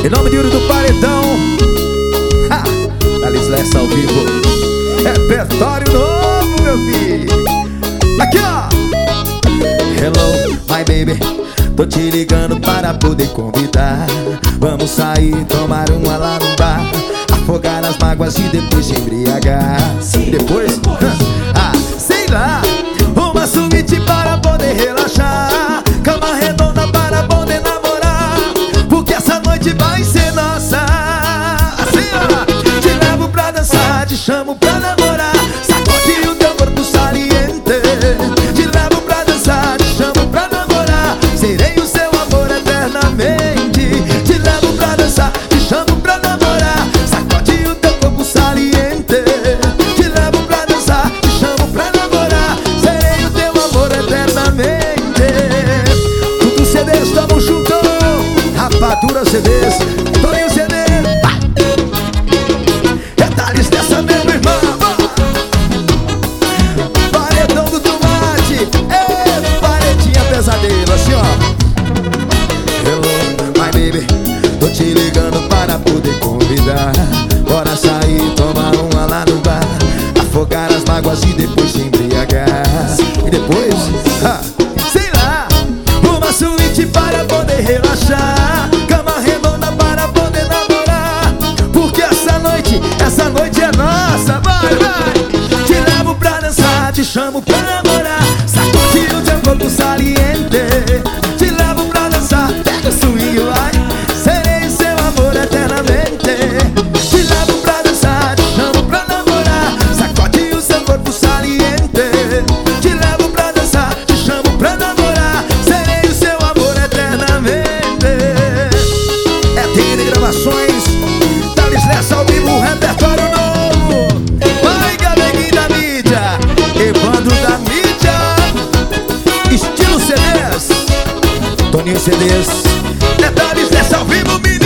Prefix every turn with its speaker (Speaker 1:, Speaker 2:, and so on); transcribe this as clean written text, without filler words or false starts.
Speaker 1: Em nome de Yuri do Paredão, Thales Lessa ao vivo. Repertório novo, meu filho. Aqui, ó. Hello, my baby, tô te ligando para poder convidar. Vamos sair, tomar uma lá no bar, afogar as mágoas e depois se embriagar. Depois, sei lá, uma suíte para poder relaxar, cama redonda para poder namorar, porque essa noite vai ser nossa. Assim, ó, te levo pra dançar, te chamo pra namorar, sacode o teu corpo saliente. Te levo pra dançar, te chamo pra namorar, serei o seu amor eternamente. Te levo pra dançar, te chamo pra namorar, sacode o teu corpo saliente. Te levo pra dançar, te chamo pra namorar, serei o teu amor eternamente. Tudo CDs, tamo junto. Rapadura CDs, Toninho CD. É Thales Lessa, meu irmão. Paredão do tomate, paredinha pesadelo, assim, ó. Hello, my baby, tô te ligando para poder convidar. Bora sair, tomar uma lá no bar, afogar as mágoas e depois se embriagar. E depois, sei lá, uma suíte para poder relaxar, cama redonda para poder namorar, porque essa noite é nossa. Vai, vai. Te levo pra dançar, te chamo pra namorar, sacode o teu corpo saliente. Te levo pra dançar, pega o swing, vai, serei seu amor eternamente. Te levo pra dançar, te chamo pra namorar, sacode o seu corpo saliente. Te levo pra dançar, te chamo pra namorar, serei o seu amor eternamente. É TN Gravações, Thales Lessa ao vivo, repertório novo. Vai, galeguinho da mídia, Evandro da mídia, estilo CDs, Toninho CDs. É Thales Lessa ao vivo, menino.